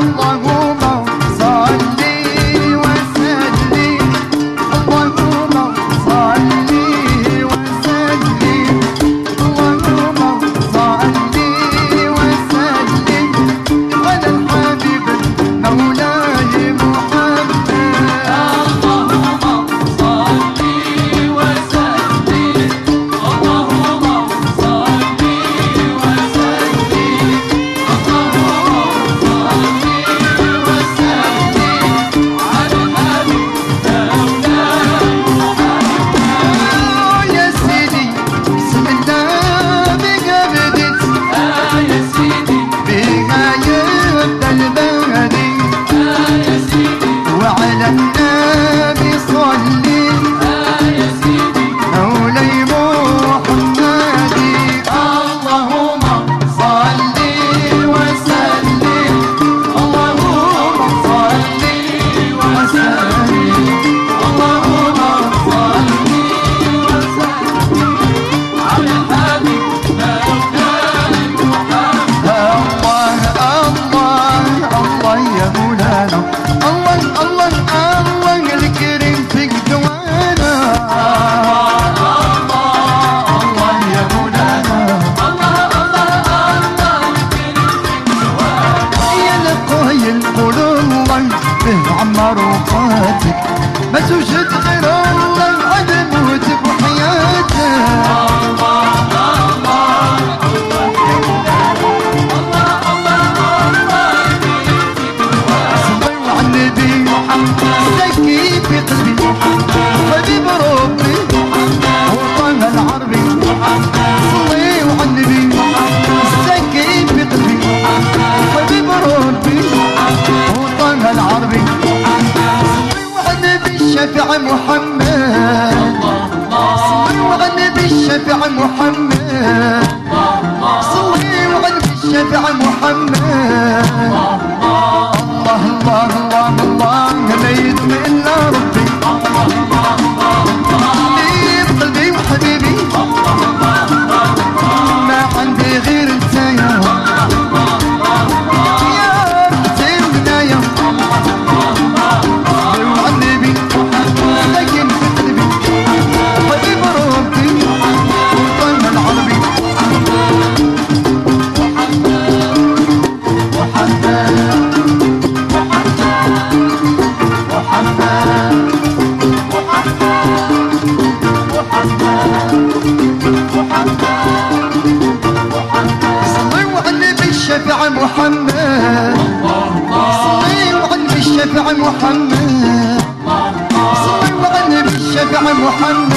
ما توجد غير الله على موتك وحياتك. صلوا على النبي محمد زكي في قلبي حبيب ربي وطن العربي. صلوا على النبي زكي في قلبي حبيب ربي وطن العربي. الشفيع محمد صلوا على النبي الشفيع محمد صلوا على النبي الشفيع محمد. الله الله الله الله لا يدري الا ربي اللي بقلبي وحبيبي ما عندي غير انت يا الشفيع محمد صلوا على النبي الشفيع محمد صلوا على النبي الشفيع محمد.